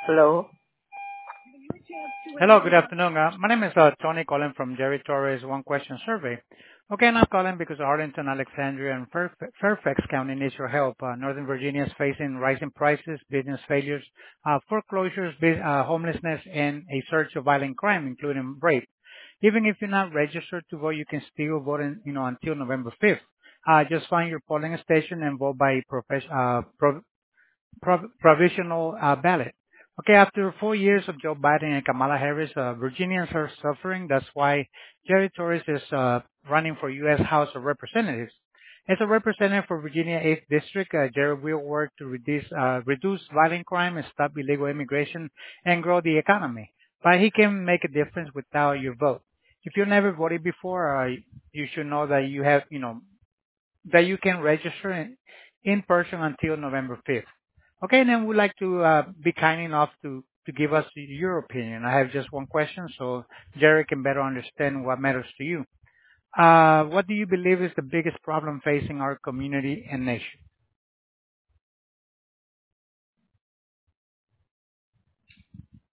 Hello. Hello, good afternoon. My name is Tony calling from Jerry Torres One Question Survey. Okay, and I'm calling because Arlington, Alexandria, and Fairfax County needs your help. Northern Virginia is facing rising prices, business failures, foreclosures, homelessness, and a surge of violent crime, including rape. Even if you're not registered to vote, you can still vote until November 5th. Just find your polling station and vote by provisional ballot. Okay, after 4 years of Joe Biden and Kamala Harris, Virginians are suffering. That's why Jerry Torres is running for U.S. House of Representatives. As a representative for Virginia 8th District, Jerry will work to reduce violent crime and stop illegal immigration and grow the economy. But he can make a difference without your vote. If you never voted before, you should know that that you can register in person until November 5th. Okay, and then we'd like to be kind enough to give us your opinion. I have just one question so Jerry can better understand what matters to you. What do you believe is the biggest problem facing our community and nation?